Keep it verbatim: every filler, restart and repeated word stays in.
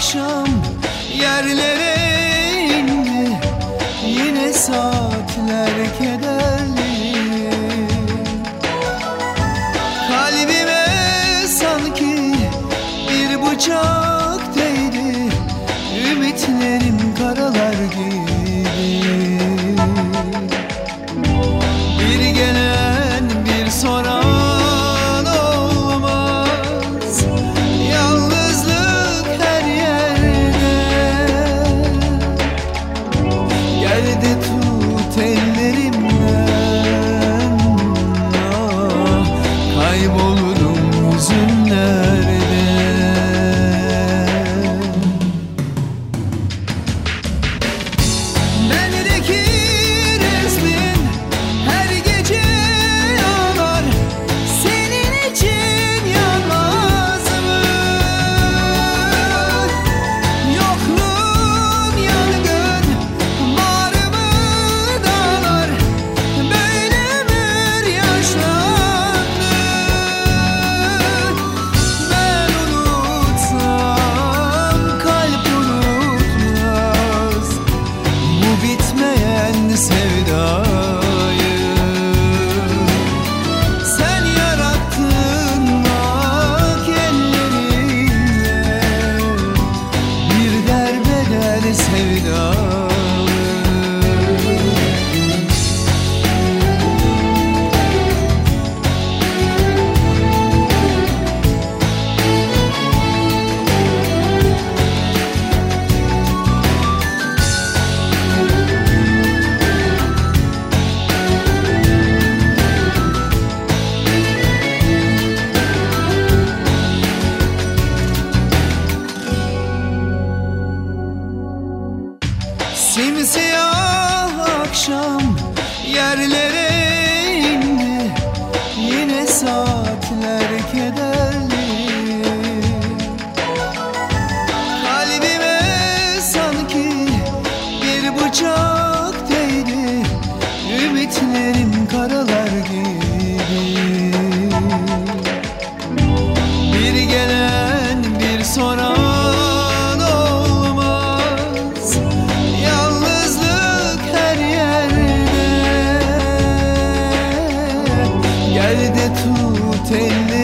akşam yerlere indi, yine saatler kederli. Kalbime sanki bir bıçak değdi, ümitlerim karalar gibi. Bir gelen bir soran olmaz, yalnızlık her yerde. Gel de tut ellerimden, ah, kaybolurum hüzünlerde. Bendeki resmin her gece yanar, senin için yanmaz mı? Yokluğun yangın bağrımı dağlar, böyle ömür yaşlandı. Ben unutsam kalp unutmaz bu bitmeyen sevdayı. Sen yarattın bak ellerinle bir derbeder sevdayı. Simsiyah akşam yerlere indi, yine saatler kederli. Kalbime sanki bir bıçak değdi, ümitlerim karalar gibi. Bir gelen bir soran olmaz, yalnızlık her yerde. Gel de tut ellerimden,